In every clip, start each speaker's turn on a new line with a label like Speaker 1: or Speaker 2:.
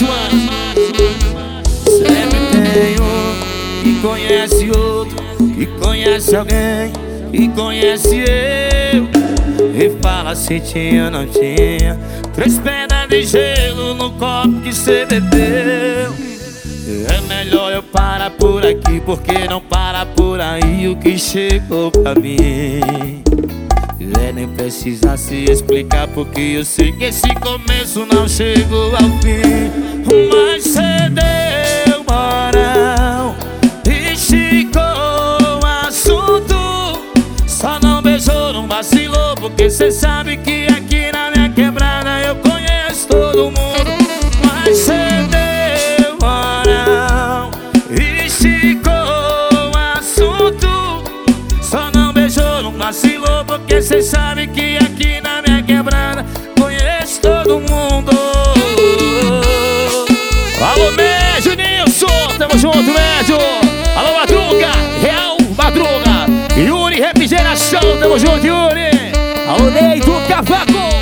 Speaker 1: Sempre tem um que conhece outro, que conhece alguém, que conhece eu. E fala se tinha ou não tinha 3 pedras de gelo no copo que cê bebeu. É melhor eu parar por aqui, porque não para por aí o que chegou pra mim. Nem precisa se explicar, porque eu sei que esse começo não chegou ao fim. Mas cê deu moral e esticou o assunto, só não beijou, não vacilou, porque cê sabe que aqui na minha quebrada eu conheço todo mundo. Mas cê deu moral e esticou o assunto, só não beijou, não vacilou, porque cê sabe que aqui na minha quebrada conheço todo mundo.
Speaker 2: Alô, Médio Nilson, tamo junto, Médio. Alô, Madruga, Real Madruga. Yuri, Refrigeração, tamo junto, Yuri. Alô, Ney do Cavaco.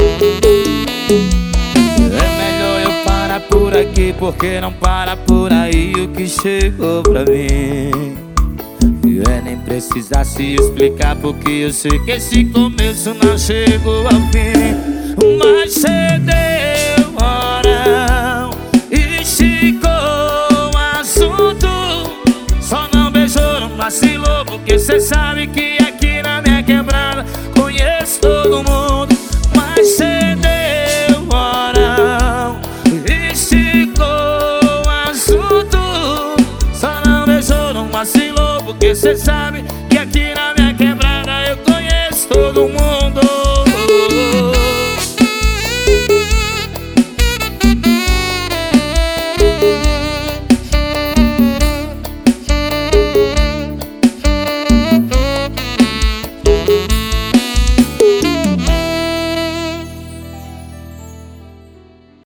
Speaker 1: É melhor eu parar por aqui, porque não para por aí o que chegou pra mim. Nem precisa se explicar, porque eu sei que esse começo não chegou ao fim. Mas cê deu moral e esticou o assunto, só não beijou, não vacilou, porque cê sabe que aqui na minha quebrada conheço todo mundo. Mas cê deu moral e esticou o assunto, só não beijou, não vacilou, porque cê sabe